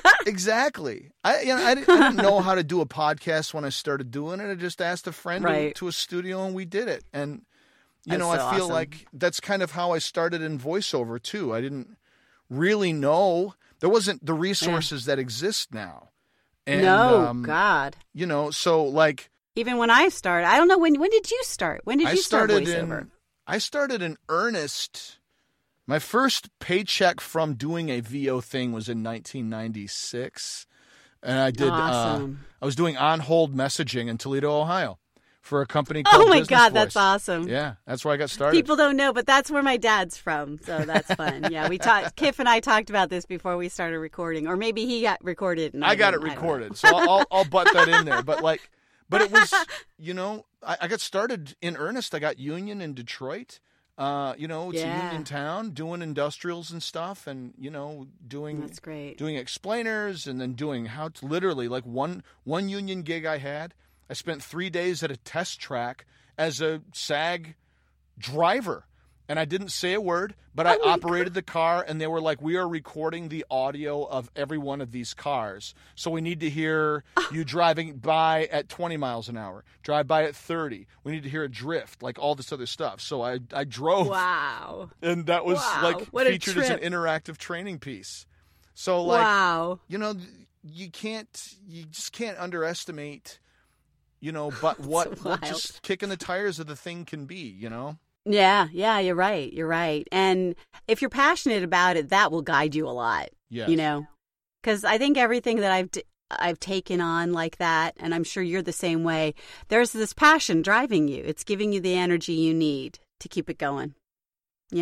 Exactly. I, you know, I, didn't, I didn't know how to do a podcast when I started doing it. I just asked a friend Right. to, to a studio and we did it. And, you That's know, so I feel awesome. like that's kind of how I started in voiceover, too. I didn't really know. There wasn't the resources that exist now. And, no, um, God. You know, so like Even when I started, I don't know when. When did you start? When did I you start started voiceover? in I started in earnest. My first paycheck from doing a V O thing was in nineteen ninety-six, and I did. Awesome. Uh, I was doing on-hold messaging in Toledo, Ohio, for a company called Oh my Business God, Voice. that's awesome. Yeah, that's where I got started. People don't know, but that's where my dad's from, so that's fun. Yeah, we talked. Kiff and I talked about this before we started recording, or maybe he got recorded. And I, I got it didn't. I don't know. recorded, so I'll, I'll I'll butt that in there. But like, but it was, you know, I, I got started in earnest. I got union in Detroit. Uh, you know, it's Yeah. a union town, doing industrials and stuff, and you know, doing That's great. doing explainers, and then doing how to literally like one one union gig I had. I spent three days at a test track as a SAG driver. And I didn't say a word, but I Oh my operated the car, and they were like, we are recording the audio of every one of these cars. So we need to hear you driving by at twenty miles an hour, drive by at thirty. We need to hear a drift, like all this other stuff. So I, I drove, Wow. and that was Wow, like what a featured as an trip. interactive training piece. So like, Wow. you know, you can't, you just can't underestimate, you know, but what, what wild. just kicking the tires of the thing can be, you know? Yeah, yeah, you're right. You're right. And if you're passionate about it, that will guide you a lot. Yes. You know, because I think everything that I've d- I've taken on like that, and I'm sure you're the same way. There's this passion driving you. It's giving you the energy you need to keep it going. You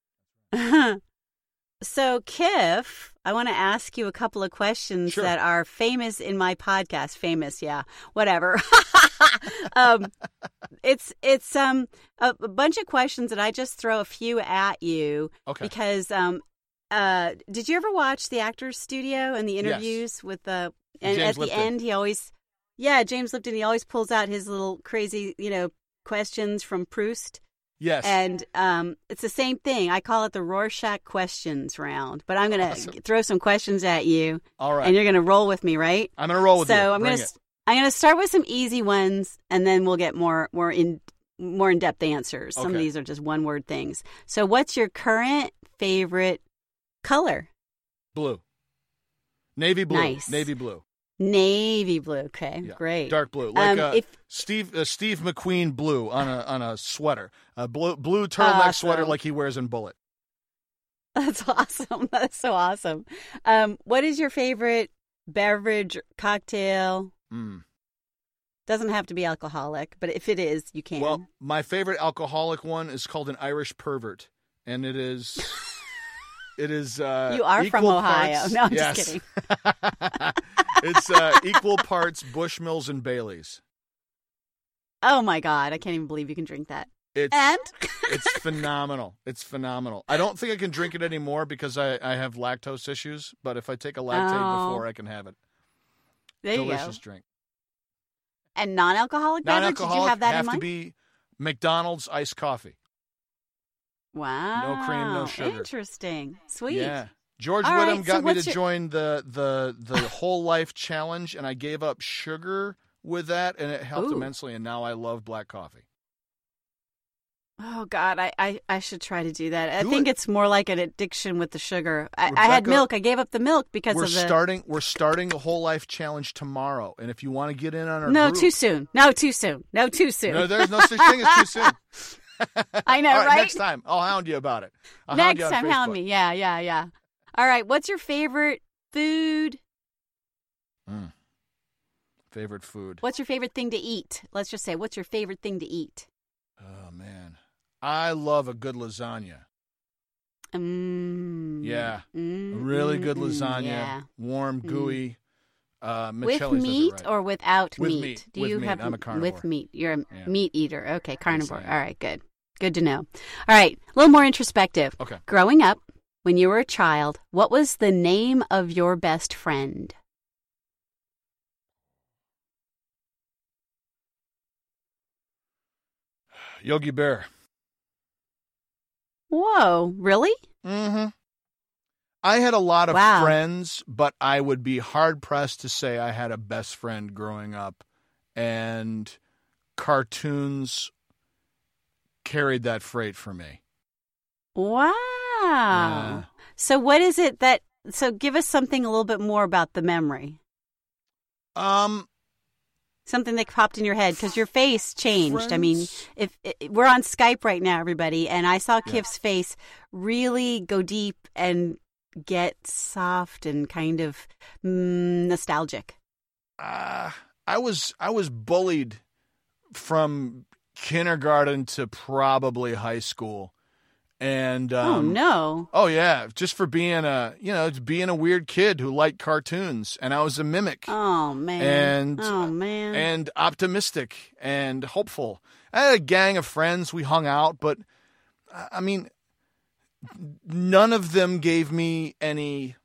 know. So, Kiff, I want to ask you a couple of questions Sure. that are famous in my podcast. Famous, yeah, whatever. um, it's it's um a, a bunch of questions that I just throw a few at you Okay. because um uh did you ever watch the Actors Studio and the interviews with the and James at Lipton. the end he always yeah James Lipton he always pulls out his little crazy you know questions from Proust. Yes. And um, it's the same thing. I call it the Rorschach questions round. But I'm going to Awesome. throw some questions at you, All right. and you're going to roll with me, right? I'm going to roll with so you. I'm Bring going it. to I'm going to start with some easy ones, and then we'll get more more in more in depth answers. Some of Okay. these are just one word things. So, what's your current favorite color? Blue. Navy blue. Nice. Navy blue. Navy blue. Okay, Yeah. great. Dark blue. Like Um, uh, if- Steve uh, Steve McQueen blue on a on a sweater. A blue blue turtleneck sweater Awesome. like he wears in Bullet. That's awesome. That's so awesome. Um, what is your favorite beverage, cocktail? Mm. Doesn't have to be alcoholic, but if it is, you can. Well, my favorite alcoholic one is called an Irish Pervert, and it is it is uh you are from equal Ohio. parts- No, I'm yes. just kidding. It's uh, equal parts Bushmills and Baileys. Oh my God, I can't even believe you can drink that. It's And it's phenomenal. It's phenomenal. I don't think I can drink it anymore because I, I have lactose issues, but if I take a lactate Oh. before, I can have it. there you Delicious go. drink. And non-alcoholic beverage? Did you Non-alcoholic have that have in mind? to be McDonald's iced coffee. Wow. cream, no sugar. Interesting. Sweet. Yeah. George All Whittam right, got so me what's to your- join the, the, the whole life challenge, and I gave up sugar with that, and it helped Ooh. immensely, and now I love black coffee. Oh God, I, I, I should try to do that. I Do think it. it's more like an addiction with the sugar. I, I had Rebecca, milk. I gave up the milk because We're of the. starting we're starting a whole life challenge tomorrow, and if you want to get in on our no, group, too soon. No, too soon. No, too soon. No, there's no such thing as too soon. I know, All right, right? next time, I'll hound you about it. I'll hound Next you on time, hound Facebook. me. Yeah, yeah, yeah. All right. What's your favorite food? Mm. Favorite food? What's your favorite thing to eat? Let's just say, what's your favorite thing to eat? Oh man, I love a good lasagna. Mm, Yeah, mm, a really good mm, lasagna, Yeah. warm, gooey. Uh, With Michelle's does it meat right. or without With meat? meat. Do With you meat. have I'm a carnivore. with meat? You're a Yeah. meat eater. Okay, carnivore. I am. All right, good. Good to know. All right, a little more introspective. Okay. Growing up, when you were a child, what was the name of your best friend? Yogi Bear. Whoa, really? Mm-hmm. I had a lot of Wow. friends, but I would be hard-pressed to say I had a best friend growing up, and cartoons carried that freight for me. Wow. Yeah. So what is it that, so give us something a little bit more about the memory. Um, Something that popped in your head because your face changed. I mean, friends- if, if we're on Skype right now, everybody, and I saw Yeah. Kif's face really go deep and get soft and kind of mm, nostalgic. uh, I was I was bullied from kindergarten to probably high school, and um, oh no! oh yeah, just for being a you know being a weird kid who liked cartoons, and I was a mimic. Oh man! And- oh man! And optimistic and hopeful. I had a gang of friends. We hung out, but I I mean, none of them gave me any.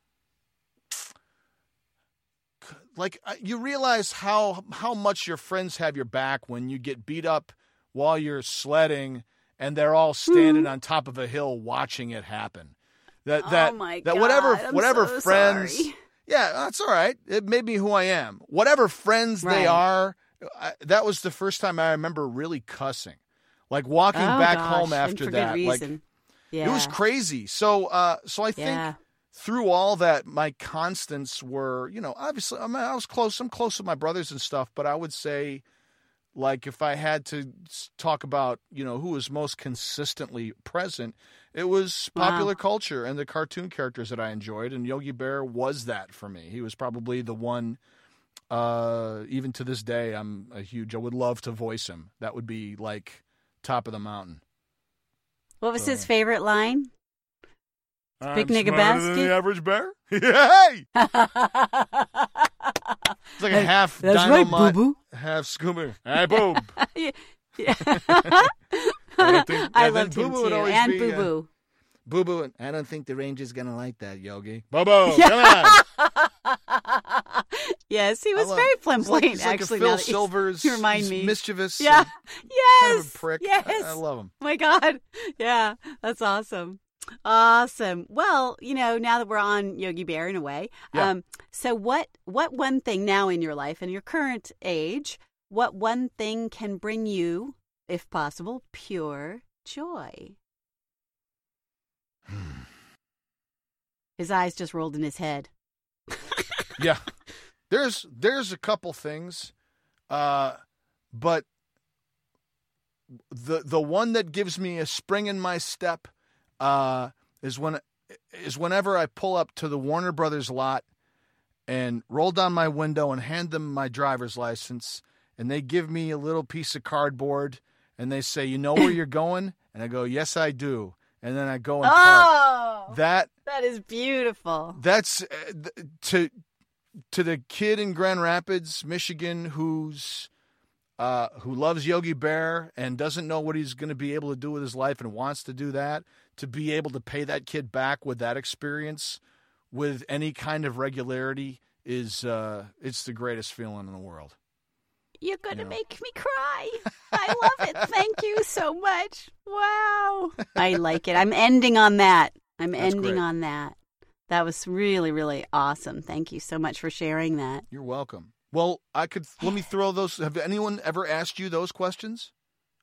Like, you realize how how much your friends have your back when you get beat up while you're sledding, and they're all standing on top of a hill watching it happen. That that oh my that God, whatever I'm whatever so friends. sorry. Yeah, that's all right. It made me who I am. Whatever friends they Right. are, I, that was the first time I remember really cussing. Like walking Oh, back gosh, home and after for that. good Like reason. Yeah. it was crazy. So uh so I think Yeah. through all that, my constants were, you know, obviously I, mean, I was close. I'm close with my brothers and stuff, but I would say, like, if I had to s- talk about, you know, who was most consistently present, it was Wow. popular culture and the cartoon characters that I enjoyed, and Yogi Bear was that for me. He was probably the one. Uh, even to this day, I'm a huge. I would love to voice him. That would be like top of the mountain. What was So- his favorite line? I'm Big nigga smarter than basket? the average bear. Hey! It's like a half That's right, dynamite, boo-boo. half scooter. Hey, boob. yeah. I don't think- I I loved think him Boo Boo would too. always And be, Boo uh, Boo. Boo Boo. I don't think the ranger's gonna like that, Yogi. Boo Boo, come on. Yes, he was I love- very He's like, flamboyant, he's like actually. a Phil now that you- Silvers. you remind he's me. mischievous. Yeah. and Yes. kind of a prick. Yes. I, I love him. My God. Yeah, that's awesome. Awesome. Well, you know, now that we're on Yogi Bear in a way, Yeah. um, so what what one thing now in your life, in your current age, what one thing can bring you, if possible, pure joy? His eyes just rolled in his head. Yeah, there's there's a couple things, uh, but the the one that gives me a spring in my step uh, is when is whenever I pull up to the Warner Brothers lot and roll down my window and hand them my driver's license, and they give me a little piece of cardboard and they say, "You know where you're going?" And I go, "Yes, I do." And then I go and park. Oh, That that is beautiful. that's uh, th- to to the kid in Grand Rapids, Michigan, who's uh, who loves Yogi Bear and doesn't know what he's going to be able to do with his life and wants to do that. To be able to pay that kid back with that experience, with any kind of regularity, is uh, it's the greatest feeling in the world. You're going to You know. make me cry. I love it. Thank you so much. Wow. I like it. I'm ending on that. I'm That's ending great. on that. That was really, really awesome. Thank you so much for sharing that. You're welcome. Well, I could let me throw those. Have anyone ever asked you those questions?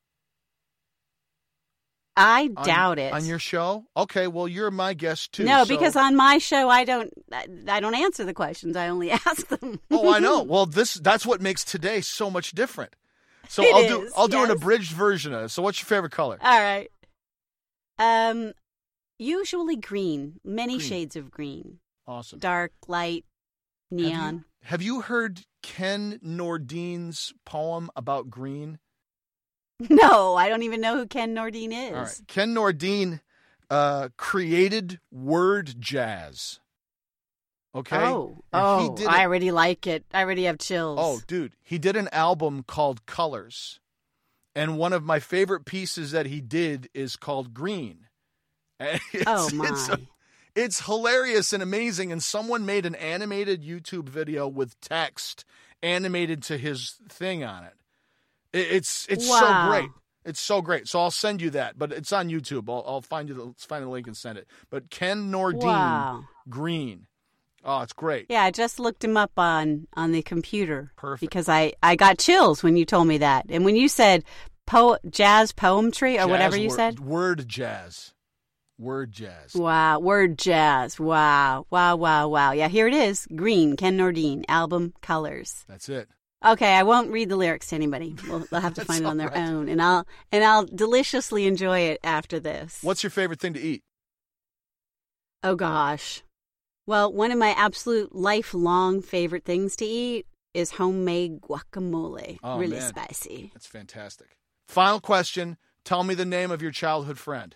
I On- doubt it. On your show? Okay, well, you're my guest too. no, so- because on my show, I don't. I I don't answer the questions. I only ask them. Oh, I know. Well, this that's what makes today so much different. So It I'll do is, I'll do an yes. abridged version of it. So what's your favorite color? All right. Um, usually green. Many Green. shades of green. Awesome. Dark, light, Have you- neon. Have you heard Ken Nordine's poem about green? No, I don't even know who Ken Nordine is. All right. Ken Nordine uh, created word jazz. Okay? Oh, And he oh, did I it- already like it. I already have chills. Oh, dude, he did an album called Colors. And one of my favorite pieces that he did is called Green. And it's, oh my. It's, it's hilarious and amazing. And someone made an animated YouTube video with text animated to his thing on it. It- It's it's Wow. so great. It's so great. So I'll send you that, but it's on YouTube. I'll, I'll find you the, let's find the link and send it. But Ken Nordine Wow. Green. Oh, it's great. Yeah, I just looked him up on, on the computer. Perfect. Because I, I got chills when you told me that. And when you said po- jazz poetry or Jazz whatever you word, said. Word jazz. Word jazz. Wow, word jazz. Wow, wow, wow, wow. Yeah, here it is. Green, Ken Nordine, album Colors. That's it. Okay, I won't read the lyrics to anybody. We'll, they'll have to find it on their right. own, and I'll and I'll deliciously enjoy it after this. What's your favorite thing to eat? Oh gosh. Well, one of my absolute lifelong favorite things to eat is homemade guacamole. Oh, really man. spicy. That's fantastic. Final question. Tell me the name of your childhood friend.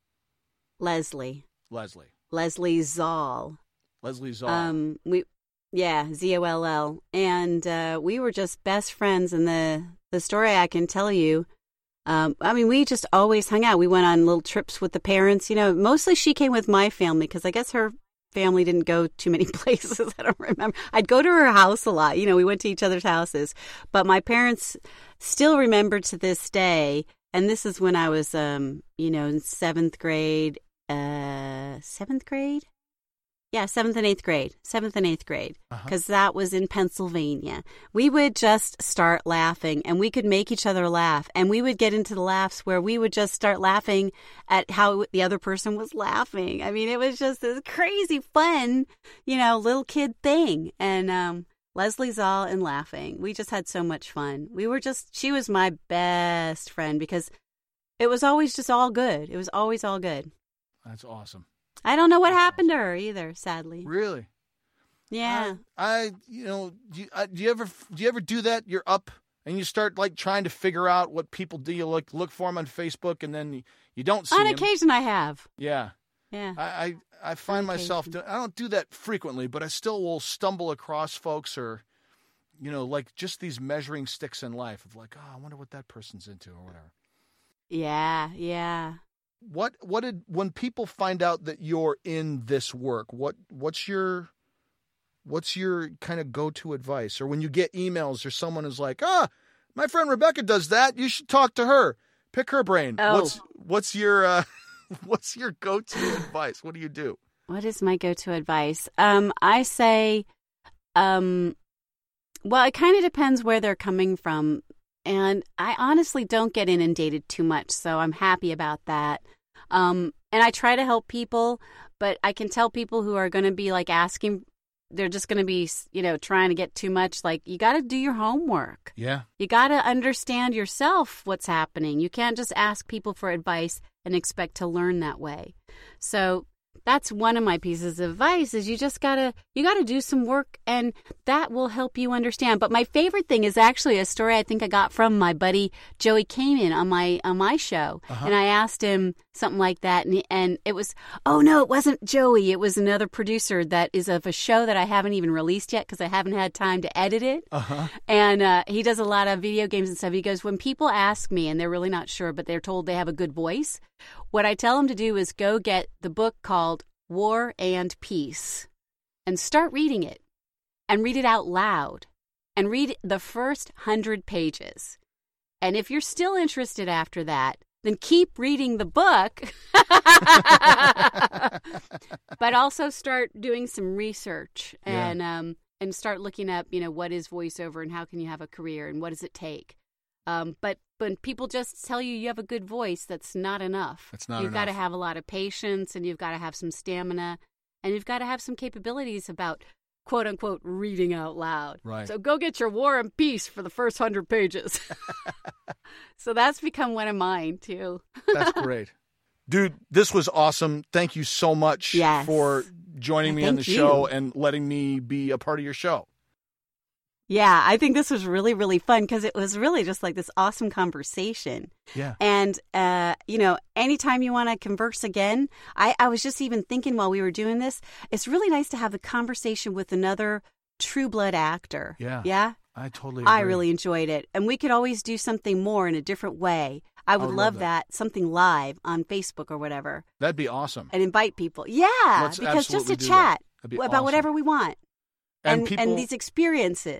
Leslie. Leslie. Leslie Zoll. Leslie Zoll. Um, we, yeah, Z O L L, and uh, we were just best friends. And the the story I can tell you, um, I mean, we just always hung out. We went on little trips with the parents. You know, mostly she came with my family because I guess her family didn't go too many places. I don't remember. I'd go to her house a lot. You know, we went to each other's houses, but my parents still remember to this day. And this is when I was, um, you know, in seventh grade. Uh, seventh grade? Yeah, seventh and eighth grade. Seventh and eighth grade. Because uh-huh. that was in Pennsylvania. We would just start laughing, and we could make each other laugh. And we would get into the laughs where we would just start laughing at how the other person was laughing. I mean, it was just this crazy fun, you know, little kid thing. And um, Leslie Zoll and laughing. We just had so much fun. We were just, she was my best friend because it was always just all good. It was always all good. That's awesome. I don't know what That's happened awesome. to her either, sadly. Really? Yeah. I, I you know, do you, I, do you ever do you ever do that? You're up and you start like trying to figure out what people do. You look look for them on Facebook, and then you, you don't see On them. occasion, I have. Yeah. Yeah. I I, I find myself do, I don't do that frequently, but I still will stumble across folks or, you know, like just these measuring sticks in life of like, oh, I wonder what that person's into or whatever. Yeah. Yeah. What what did when people find out that you're in this work? What what's your what's your kind of go-to advice? Or when you get emails or someone is like, "Ah, my friend Rebecca does that. You should talk to her. Pick her brain." Oh. What's what's your uh, what's your go-to advice? What do you do? What is my go-to advice? Um, I say, um, well, it kind of depends where they're coming from. And I honestly don't get inundated too much, so I'm happy about that. Um, and I try to help people, but I can tell people who are going to be like asking, they're just going to be, you know, trying to get too much. Like, you got to do your homework. Yeah. You got to understand yourself what's happening. You can't just ask people for advice and expect to learn that way. So that's one of my pieces of advice is you just gotta you gotta do some work, and that will help you understand. But my favorite thing is actually a story I think I got from my buddy Joey Kamen on my on my show. Uh-huh. And I asked him something like that, and, he, and it was, oh no, it wasn't Joey. It was another producer that is of a show that I haven't even released yet because I haven't had time to edit it. Uh-huh. And uh, he does a lot of video games and stuff. He goes, when people ask me and they're really not sure, but they're told they have a good voice, what I tell them to do is go get the book called War and Peace and start reading it, and read it out loud, and read the first hundred pages. And if you're still interested after that, then keep reading the book, but also start doing some research and yeah. um, and start looking up, you know, what is voiceover and how can you have a career and what does it take? Um, but when people just tell you you have a good voice, that's not enough. That's not You've enough. got to have a lot of patience, and you've got to have some stamina, and you've got to have some capabilities about, quote unquote, reading out loud. Right. So go get your War and Peace for the first hundred pages. So that's become one of mine too. That's great. Dude, this was awesome. Thank you so much yes. for joining me Thank on the you. show and letting me be a part of your show. Yeah, I think this was really, really fun because it was really just like this awesome conversation. Yeah. And, uh, you know, anytime you want to converse again, I, I was just even thinking while we were doing this, it's really nice to have the conversation with another True Blood actor. Yeah. Yeah? I totally agree. I really enjoyed it. And we could always do something more in a different way. I would, I would love love that. that. Something live on Facebook or whatever. That'd be awesome. And invite people. Yeah, Let's because just to absolutely do chat that. That'd be about awesome. whatever we want. And, And, people, and these experiences.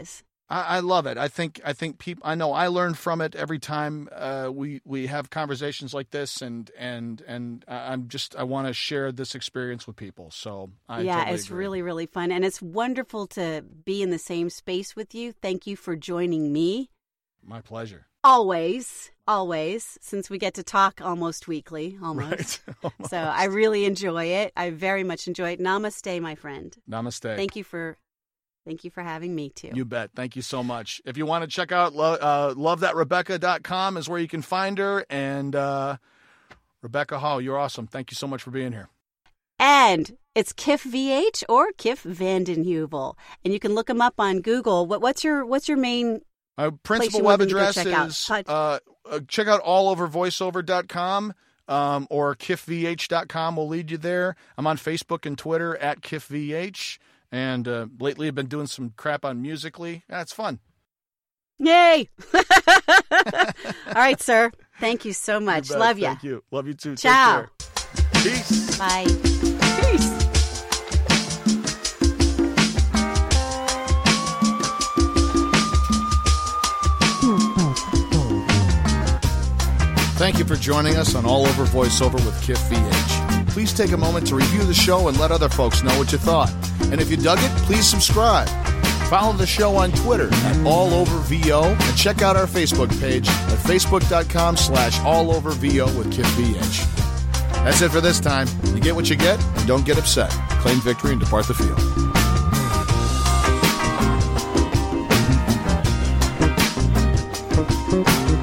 I, I love it. I think I think people. I know I learn from it every time uh, we we have conversations like this, and and and I'm just I want to share this experience with people. So I yeah, totally it's agree. really really fun, and it's wonderful to be in the same space with you. Thank you for joining me. My pleasure. Always, always, since we get to talk almost weekly, almost. Right. Almost. So I really enjoy it. I very much enjoy it. Namaste, my friend. Namaste. Thank you for. Thank you for having me, too. You bet. Thank you so much. If you want to check out lo- uh, love that rebecca dot com is where you can find her. And uh, Rebecca Hall, you're awesome. Thank you so much for being here. And it's Kif V H or Kif Vanden Heuvel. And you can look him up on Google. What, what's your what's your main My principal you web want them to go address check out? is Pod- uh, uh, check out all over voiceover dot com um, or kif v h dot com will lead you there. I'm on Facebook and Twitter at kif v h. And uh, lately I've been doing some crap on Musical.ly. That's fun. Yay! All right, sir. Thank you so much. You bet. Love ya. Thank you. Love you too. Ciao. Take care. Peace. Bye. Peace. Thank you for joining us on All Over VoiceOver with Kif V H. Please take a moment to review the show and let other folks know what you thought. And if you dug it, please subscribe. Follow the show on Twitter at All Over V O and check out our Facebook page at facebook dot com slash All Over V O with Kif V H. That's it for this time. You get what you get, and don't get upset. Claim victory and depart the field.